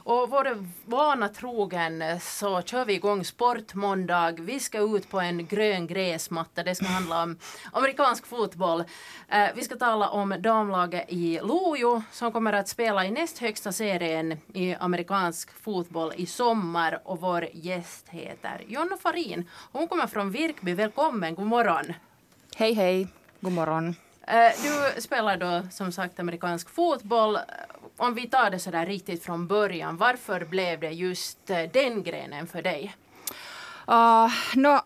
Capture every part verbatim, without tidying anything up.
Och vår vana trogen så kör vi igång Sportmåndag. Vi ska ut på en grön gräsmatta. Det ska handla om amerikansk fotboll. Eh, vi ska tala om damlaget i Lojo som kommer att spela i näst högsta serien i amerikansk fotboll i sommar. Och vår gäst heter Jonna Farin. Hon kommer från Virkby. Välkommen, god morgon. Hej hej, god morgon. Eh, du spelar då som sagt amerikansk fotboll. Om vi tar det så där riktigt från början, varför blev det just den grenen för dig? Uh, no,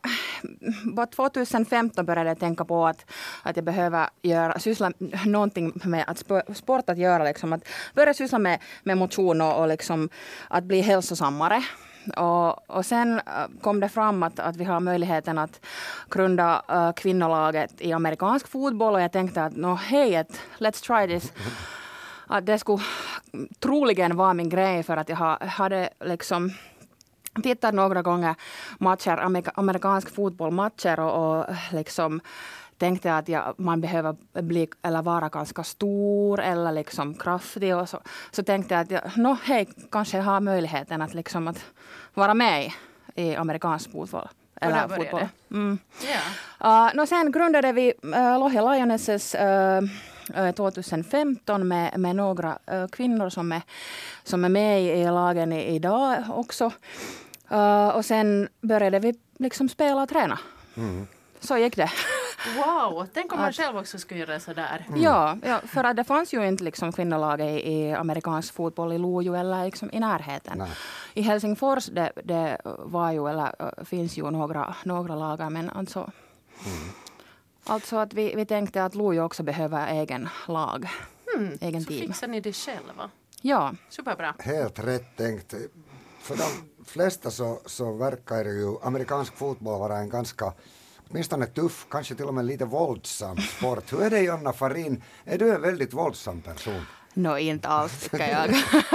tjugohundrafemton började jag tänka på att, att jag behöver göra, syssla någonting med att sport att göra. Liksom, att börja syssla med, med motion och, och liksom, att bli hälsosammare. Och, och sen kom det fram att, att vi har möjligheten att grunda uh, kvinnolaget i amerikansk fotboll. Och jag tänkte att no, hej, let's try this. Att det skulle troligen vara min grej för att jag hade liksom tittat några gånger matcher, amerikansk fotbollmatcher och, och liksom tänkte att jag, man behöver bli eller vara ganska stor eller liksom kraftig och så, så tänkte jag att jag, no, hej, kanske jag har möjligheten att liksom att vara med i amerikansk fotboll. Eller fotboll. Mm. Yeah. Uh, no, sen grundade vi uh, Lohja Lionesses uh, tjugohundrafemton med, med några uh, kvinnor som är, som är med i, i lagen i, idag också. Uh, och sen började vi liksom spela och träna. Mm. Så gick det. Wow, tänk om man att, själv också skulle göra sådär. Mm. Ja, ja, för att det fanns ju inte liksom kvinnolaget i, i amerikansk fotboll i Lojo eller liksom i närheten. Nej. I Helsingfors det, det var ju, eller finns ju några, några lagar, men alltså, mm. alltså att vi, vi tänkte att Lojo också behöver egen lag, mm. egen så team. Så fixar ni det själva? Ja. Superbra. Helt rätt tänkt. För de flesta så, så verkar ju amerikansk fotboll vara en ganska åtminstone tuff, kanske till och med lite våldsam sport. Hur är det, Jonna Farin? Är du en väldigt våldsam person? Nå, no, inte alls tycker jag.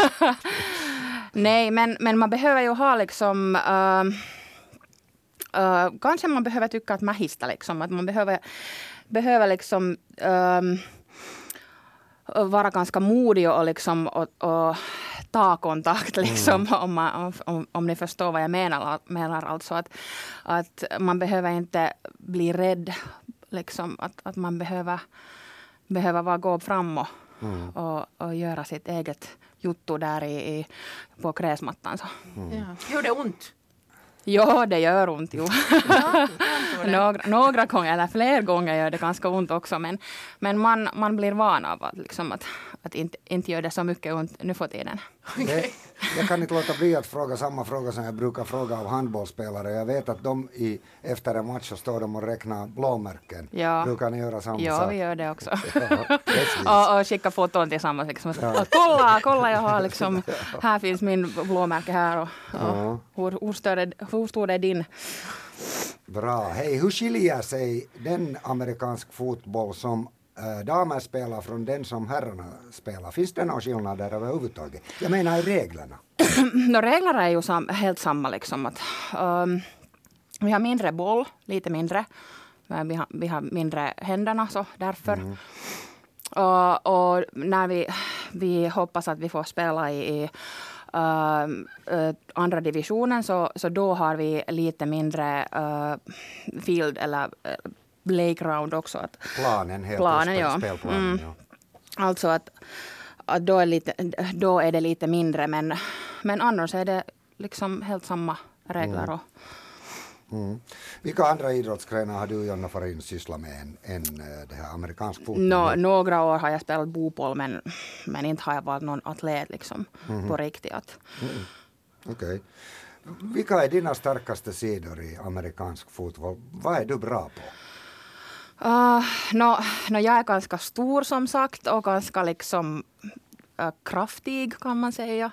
Nej, men, men man behöver ju ha liksom Uh, uh, kanske man behöver tycka att mähistä liksom. Att man behöver, behöver liksom um, vara ganska modig och liksom och, och ta kontakt liksom, mm. om, man, om, om ni förstår vad jag menar. menar alltså att, att man behöver inte bli rädd. Liksom, att, att man behöver, behöver bara gå fram och, mm. och, och göra sitt eget juttu där i, i, på gräsmattan. Så. Mm. Ja. Gör det ont? Ja, det gör ont. Jo. Ja, några, några gånger eller fler gånger gör det ganska ont också. Men, men man, man blir van av att, liksom, att, att inte, inte gör det så mycket ont nu för tiden. Okay. Jag kan inte låta bli att fråga samma fråga som jag brukar fråga av handbollsspelare. Jag vet att de i, efter en match så står de och räknar blåmärken. Ja. Brukar ni göra samma ja, sak? Ja, vi gör det också. Ja, och, och skicka foton tillsammans. Liksom. Ja. Kolla, kolla, jag har liksom, här finns min blåmärke här. Och, och ja. hur, hur, större, hur stor är din? Bra. Hej, hur skiljer sig den amerikansk fotboll som äh, damer spelar från den som herrarna spelar? Finns det några skillnader överhuvudtaget? Jag menar i reglerna. no, reglerna är ju sam, helt samma. Liksom, att, um, vi har mindre boll, lite mindre. Vi har, vi har mindre händerna, så därför. Mm. Och, och när vi, vi hoppas att vi får spela i, i Uh, uh, andra divisionen så, så då har vi lite mindre uh, field eller uh, playground också. Att planen, helt planen, ja. spelplanen, mm. ja. Alltså att, att då, är lite, då är det lite mindre, men, men annars är det liksom helt samma regler. Mm. Och, Mm. Vilka andra idrottsgrenar har du, Jonna Farin, sysslat med än, än det här amerikansk fotboll? No, några år har jag spelat boboll, men, men inte har jag varit någon atlet liksom, mm. på riktigt. Mm. Okej. Okay. Vilka är dina starkaste sidor i amerikansk fotboll? Vad är du bra på? Uh, no, no, jag är ganska stor som sagt och ganska liksom uh, kraftig kan man säga.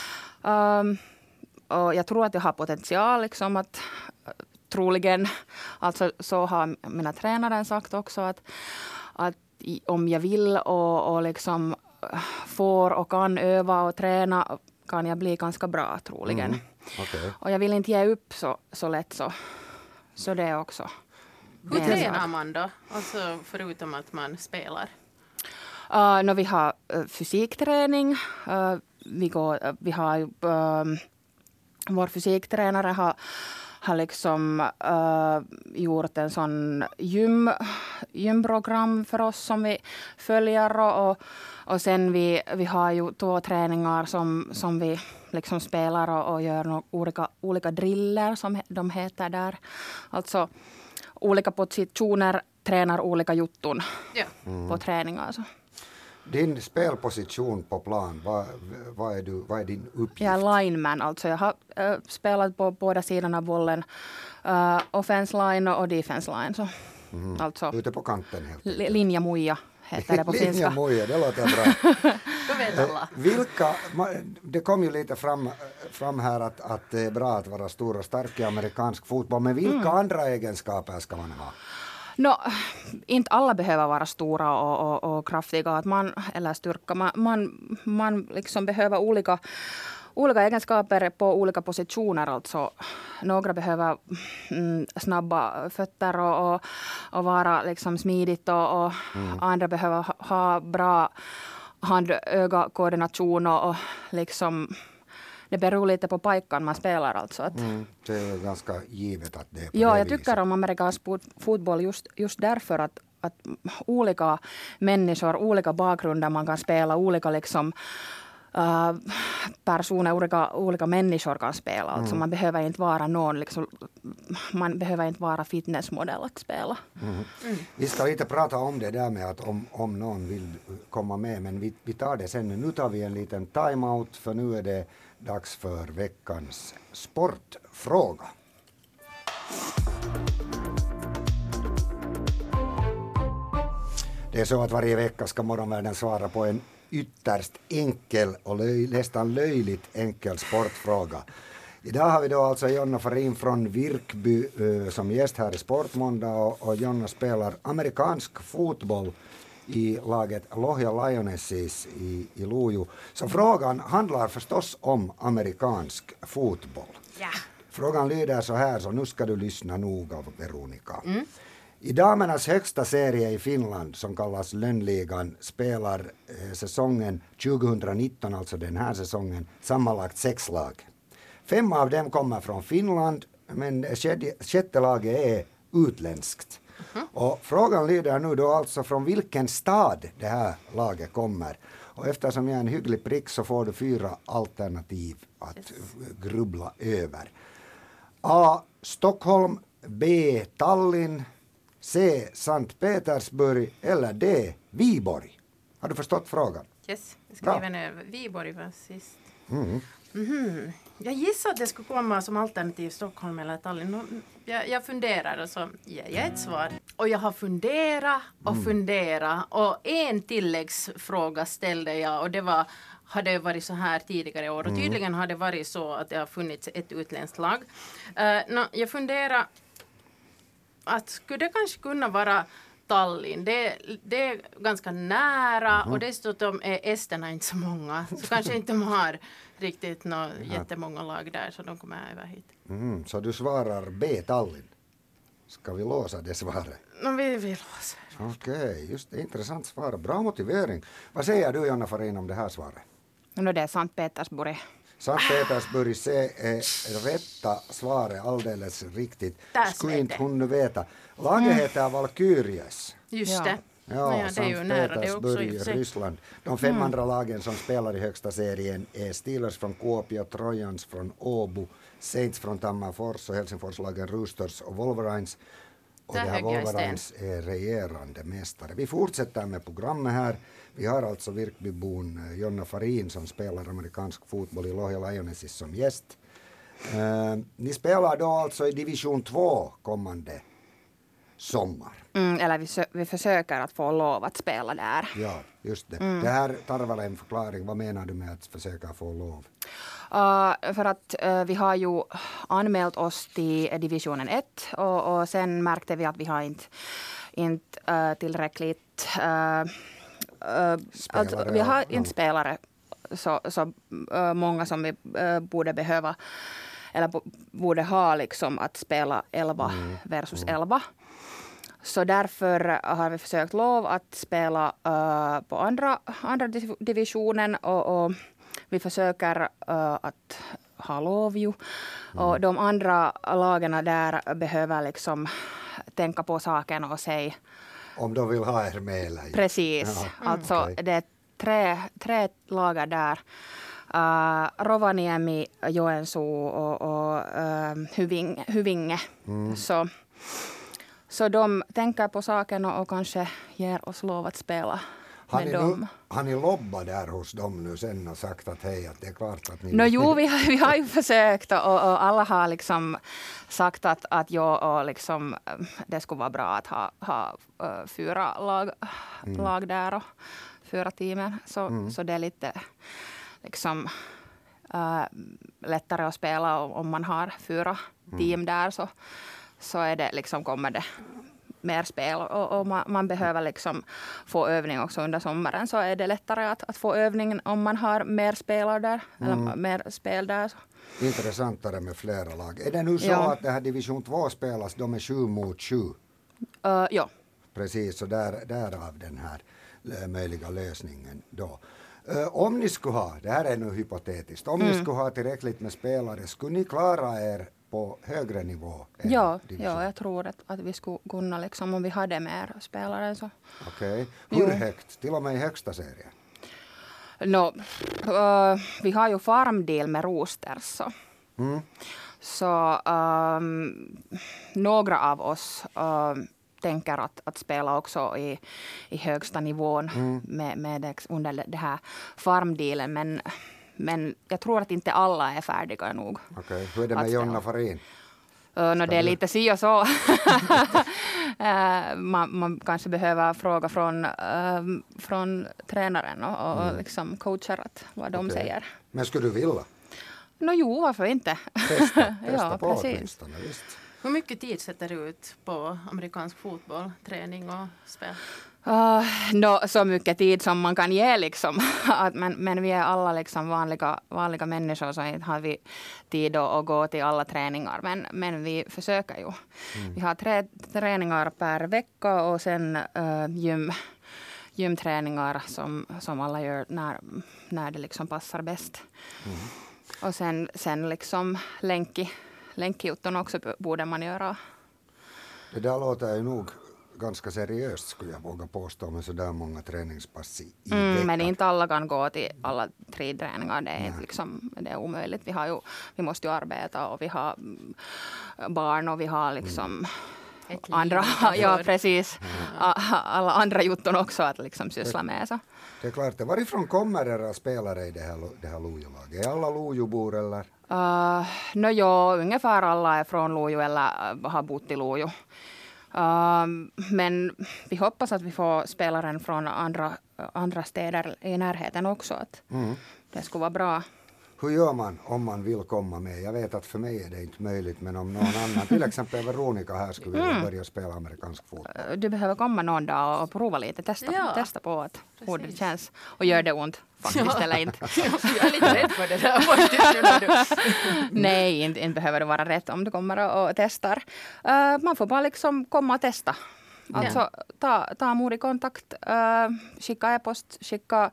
Um, och jag tror att jag har potential liksom att troligen, alltså så har mina tränare sagt också att, att om jag vill och, och liksom får och kan öva och träna kan jag bli ganska bra troligen. Mm. Okay. Och jag vill inte ge upp så, så lätt så, så det är också. Hur tränar man då? Alltså förutom att man spelar? Uh, no, vi har uh, fysikträning. Uh, vi, går, vi har ju, uh, vår fysiktränare har, har liksom uh, gjort en sån gym, gymprogram för oss som vi följer och, och, och sen vi, vi har ju två träningar som, som vi liksom spelar och, och gör no, olika, olika driller som de heter där. Alltså olika positioner tränar olika jutton Ja. mm. på träningar. Alltså. Din spelposition på plan, vad, vad, är, du, vad är din uppgift? Jag är lineman, alltså jag har äh, spelat på båda sidorna av bollen. Uh, offense line och defense line. Så. Mm. Alltså, ute på kanten helt enkelt. Li- linjamuja heter det på finska. Linjamuja, det låter bra. Då vet alla. Vilka, det kom ju lite fram, fram här att, att det är bra att vara stor och stark i amerikansk fotboll, men vilka mm. andra egenskaper ska man ha? No, inte alla behöver vara stora och, och, och kraftiga att man, eller styrka. Man, man, man liksom behöver olika, olika egenskaper på olika positioner. Alltså, några behöver mm, snabba fötter och, och, och vara liksom smidigt och, och mm. andra behöver ha, ha bra hand-öga-koordination och, och liksom... Det beror lite på pajkan man spelar. Alltså att, mm, det är ganska givet att det är på ja, det jag viset. tycker om amerikansk fotboll just, just därför att, att olika människor, olika bakgrunder man kan spela, olika liksom, uh, personer, olika, olika människor kan spela. Alltså mm. man behöver inte vara någon, liksom, man behöver inte vara fitnessmodell att spela. Mm. Mm. Vi ska lite prata om det där med att om, om någon vill komma med, men vi, vi tar det sen. Nu tar vi en liten timeout, för nu är det dags för veckans sportfråga. Det är så att varje vecka ska morgonvärlden svara på en ytterst enkel och löj, nästan löjligt enkel sportfråga. Idag har vi då alltså Jonna Farin från Virkby uh, som gäst här i Sportmåndag, och, och Jonna spelar amerikansk fotboll i laget Lohja Lionesses i, i Lojo. Så frågan handlar förstås om amerikansk fotboll. Ja. Frågan lyder så här, så nu ska du lyssna noga, Veronica. Mm. I damernas högsta serie i Finland, som kallas Lönnligan, spelar eh, säsongen tjugonitton, alltså den här säsongen, sammanlagt sex lag. Fem av dem kommer från Finland, men sjätte laget är utländskt. Mm-hmm. Och frågan lyder nu då alltså från vilken stad det här laget kommer. Och eftersom jag är en hygglig prick så får du fyra alternativ att yes. grubbla över. A. Stockholm, B. Tallinn, C. Sankt Petersburg eller D. Viborg. Har du förstått frågan? Yes, jag skriver ner Viborg var sist. Mm. Mm-hmm. Jag gissar att det skulle komma som alternativ Stockholm eller Tallinn. Jag, jag funderar och så ger jag ett svar. Och jag har funderat och mm. funderat. Och en tilläggsfråga ställde jag, och det var, har det varit så här tidigare år? Och mm. tydligen har det varit så att det har funnits ett utländskt lag. Uh, no, jag funderar att skulle det kanske kunna vara Tallinn. Det, det är ganska nära mm. och dessutom är esterna inte så många. Så kanske inte de har riktigt några ja. jättemånga lag där, så de kommer över hit. Mm, så du svarar B, Tallinn. Ska vi låsa det svaret? No, vi, vi låser. Okej, okay, just det. Intressant svar. Bra motivering. Vad säger du, Jonna Farin, om det här svaret? No, det är Sankt Petersburg. Sankt Petersburg C är rätta svaret, alldeles riktigt. Skulle inte hon nu veta. Laget mm. heter Valkyries. Just ja. det. Ja, ja, det är ju nära det också. I Ryssland. De fem mm. andra lagen som spelar i högsta serien är Steelers från Kuopio, Trojans från Åbo, Saints från Tammerfors och Helsingforslagen Roosters och Wolverines. Och det här Wolverines är regerande mästare. Vi fortsätter med programmet här. Vi har alltså Virkbybon Jonna Farin som spelar amerikansk fotboll i Lohja Lionesses som gäst. Uh, ni spelar då alltså i division två kommande sommar. Mm, eller vi, sö- vi försöker att få lov att spela där. Ja, just det. Mm. Det här tarvar en förklaring. Vad menar du med att försöka få lov? Uh, för att uh, vi har ju anmält oss till divisionen ett och, och sen märkte vi att vi har inte, inte uh, tillräckligt uh, uh, alltså, vi har inte ja. spelare så, så uh, många som vi uh, borde behöva eller b- borde ha liksom att spela elva mm. versus mm. elva. Så därför har vi försökt lov att spela uh, på andra, andra divisionen och, och vi försöker uh, att ha lov ju. Mm. Och de andra lagarna där behöver liksom tänka på saken och säga. Om de vill ha er med eller? Precis. Ja. Alltså okay. Det är tre, tre lagar där. Uh, Rovaniemi, Joensuu och, och uh, Hyvinge. Hyvinge. Mm. Så, så de tänker på saken och, och kanske ger oss lov att spela har med ni dem. Nu, har ni lobbat där hos dem nu sen och sagt att hej, att det är klart att ni... No, jo, vi har, vi har ju försökt och, och alla har liksom sagt att, att ja, och liksom, det skulle vara bra att ha, ha uh, fyra lag, mm. lag där och fyra teamen. Så, mm. så det är lite liksom uh, lättare att spela om man har fyra mm. team där, så, så är det liksom, kommer det mer spel och, och man, man behöver liksom få övning också under sommaren, så är det lättare att, att få övning om man har mer spelare där, mm. eller mer spel där. Så. Intressantare med flera lag. Är det nu så ja. att det här division två spelas, de är sju mot sju? Uh, ja. Precis, så där, därav den här möjliga lösningen då. Uh, om ni skulle ha, det här är nu hypotetiskt, om mm. ni skulle ha tillräckligt med spelare, skulle ni klara er på högre nivå? Ja, ja, jag tror att, att vi skulle kunna, liksom, om vi hade mer spelare. Så. Okej. Okay. Hur jo. högt? Till och med i högsta serien? No, uh, vi har ju farmdeal med Roosters. Så, mm. så um, några av oss uh, tänker att, att spela också i, i högsta nivån mm. med, med det, under det här farmdealen. Men, men jag tror att inte alla är färdiga nog. Okej, okay. Hur är det med Jonna Farin? Uh, no, det är lite si och så. uh, man, man kanske behöver fråga från, uh, från tränaren och, och mm. liksom coacher att vad de okay. säger. Men skulle du vilja? No, jo, varför inte? Testa, testa ja, på precis. åtminstone, visst. Hur mycket tid sätter du ut på amerikansk fotboll, träning och spel? Uh, no, så mycket tid som man kan ge liksom. Att, men, men vi är alla liksom vanliga, vanliga människor, så inte har vi tid att, att gå till alla träningar. Men, men vi försöker ju. Mm. Vi har tre träningar per vecka och sen uh, gym, gymträningar som, som alla gör när, när det liksom passar bäst. Mm. Och sen, sen liksom länki, länkjutton också borde man göra. Det där låter ju nog ganska seriöst, skulle jag våga påstå, med så där många träningspass i mm, veckan. Men inte alla kan gå till alla tre träningar. Det är, liksom, det är omöjligt. Vi, har ju, vi måste ju arbeta och vi har barn och vi har liksom mm. andra, ja precis, mm. alla andra jutton också att liksom syssla med. Så. Det är klart. Varifrån kommer era spelare i det här, det här Lojolaget? Är alla Lojobor eller? Uh, no, ja, ungefär alla är från Lojo eller uh, har bott i Lojo. Uh, men vi hoppas att vi får spelaren från andra, andra städer i närheten också. Att mm. det skulle vara bra. Hur gör man om man vill komma med? Jag vet att för mig är det inte möjligt, men om någon annan, till exempel Veronica här, skulle vilja mm. börja spela amerikansk fotboll. Du behöver komma någon dag och prova lite, testa, ja. testa på att, hur det känns. Och gör det ont faktiskt ja. eller inte. Jag är lite rädd för det där faktiskt. Nej, inte, inte behöver det vara rätt om du kommer och testar. Uh, man får bara liksom komma och testa. Alltså ja. ta, ta modig kontakt, uh, skicka e-post, skicka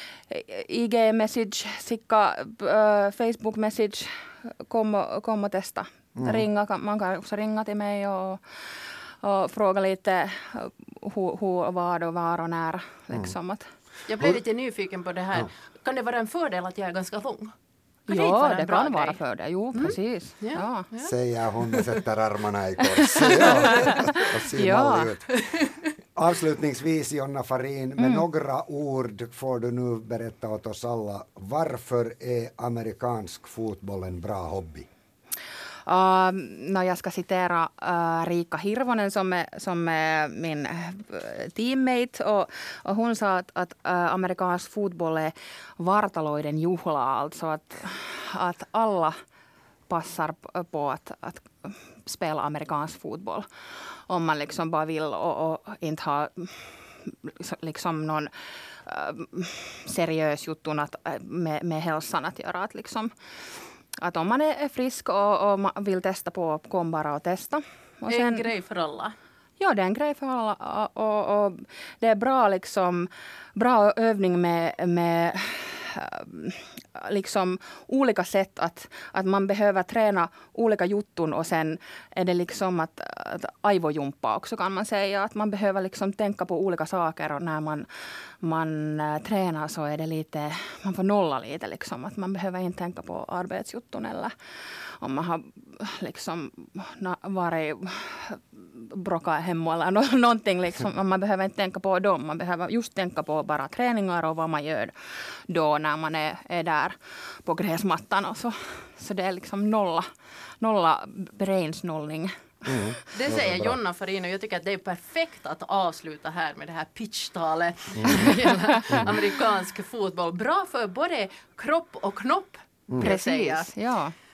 I G-message, skicka uh, Facebook-message, kom och, kom och testa. Mm. Ringa, man kan också ringa till mig och, och fråga lite hur, hur, vad och var och när. Liksom. Mm. Jag blev lite nyfiken på det här. Ja. Kan det vara en fördel att jag är ganska lång? Kan ja, det, det kan vara fördel. Jo, mm. precis. Ja. Ja. Ja. Säger hon och sätter armarna i kors. Ja. Och ser ja. ut. Avslutningsvis, Jonna Farin, med mm. några ord får du nu berätta åt oss alla. Varför är amerikansk fotboll en bra hobby? Uh, no, jag ska citera uh, Riikka Hirvonen som är, som är min uh, teammate. Och, och hon sa att, att uh, amerikansk fotboll är vartaloiden juhla. Alltså att, att alla passar på att, att spela amerikansk fotboll. Om man liksom bara vill och, och inte ha liksom någon uh, seriös jutton att, med, med hälsan att göra. Att, liksom, att om man är frisk och, och man vill testa på, kom bara och testa. Och det är en grej för alla. Ja, det är en grej för alla. Och, och det är bra, liksom, bra övning med, med liksom olika sätt att, att man behöver träna olika jutton och sen är det liksom att, att aivojumpa också kan man säga. Att man behöver liksom tänka på olika saker och när man, man äh, tränar så är det lite, man får nolla lite liksom. Att man behöver inte tänka på arbetsjutton eller om man har liksom varit bråkat hemma eller no, någonting liksom. Man behöver inte tänka på dem. Man behöver just tänka på bara träningar och vad man gör då när man är, är där på gräsmattan och så. Så det är liksom nolla, nolla brainsnollning. Mm. Det säger Jonna Farin och jag tycker att det är perfekt att avsluta här med det här pitchtalet mm. amerikansk fotboll. Bra för både kropp och knopp. Mm. Precis, ja.